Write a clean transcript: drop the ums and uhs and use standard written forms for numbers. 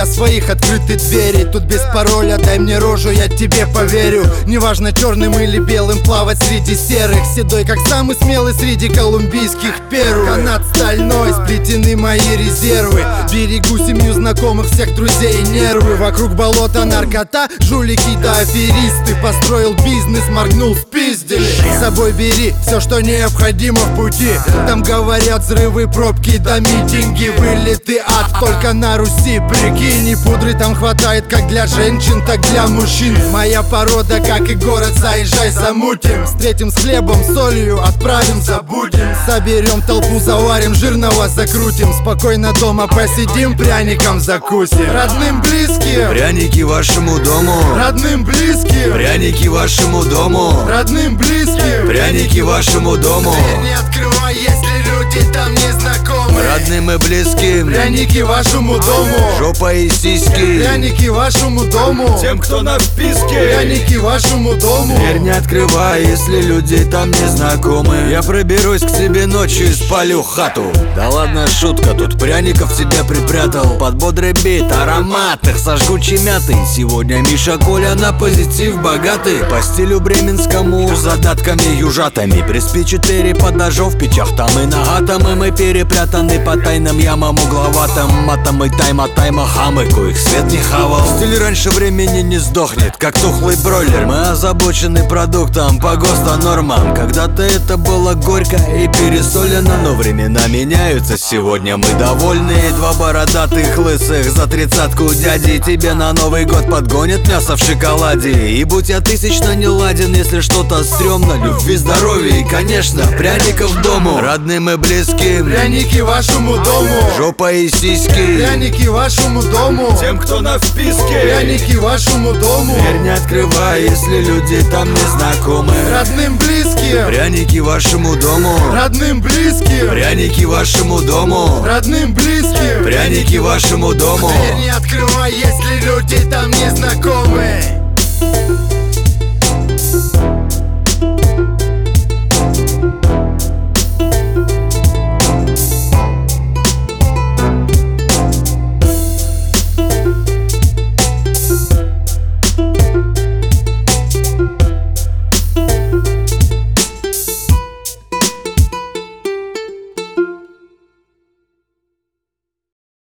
своих открыты двери. Тут без пароля, дай мне рожу, я тебе поверю. Неважно, черным или белым плавать среди серых. Седой, как самый смелый среди колумбийских перу. Канат стальной, сплетены мои резервы. Берегу семью знакомых, всех друзей и нервы. Вокруг болота наркота, жулики да аферисты. Построил бизнес, моргнул, спиздили. С собой бери все, что необходимо в пути. Там говорят взрывы, пробки да митинги. Вылеты ад только на Руси, прикинь. И пудры там хватает как для женщин, так для мужчин. Моя порода, как и город, заезжай, замутим. Встретим с хлебом, солью, отправим, забудем. Соберем толпу, заварим, жирного закрутим. Спокойно дома посидим, пряником закусим. Родным близким пряники вашему дому. Родным близким Пряники вашему дому. Родным близким Пряники вашему дому. Дверь не открывай, если люди там не знакомы. Родным и близким Пряники вашему дому. жопа и сиськи. Пряники вашему дому. Тем, кто на вписке. Пряники вашему дому. Дверь не открывай, если люди там не знакомы. Я проберусь к себе ночью и спалю хату. Да ладно, шутка, тут пряников тебе припрятал. Под бодрый бит, аромат их со жгучей мятой. Сегодня Миша Коля на позитив богатый. По стилю бременскому, с задатками южатами. Приспи 4 под ножом в печах, там и нагатом. И мы перепрятаны по тайным ямам угловатым. Матом и тайма хамы, коих свет не хавал. Стиль раньше времени не сдохнет, как тухлый бройлер. Мы озабочены продуктом по ГОСТу нормам. Когда-то это было горько и пересолено, но времена меняются, сегодня мы довольны. Два бородатых лысых за 30-ку дяди тебе на Новый год подгонят мясо в шоколаде. И будь я тысячно не ладен, если что-то стрёмно, любви, здоровья и, конечно, пряников дому. Родным и близким Пряники вашему дому. жопа и сиськи. Пряники вашему дому. Тем, кто на вписке. Пряники вашему дому. Дверь не открывай, если люди там не знакомы. Родным близким Пряники вашему дому. Родным близким Пряники вашему дому. Родным близким Пряники вашему дому. Дверь не открывай, если люди там не знакомы.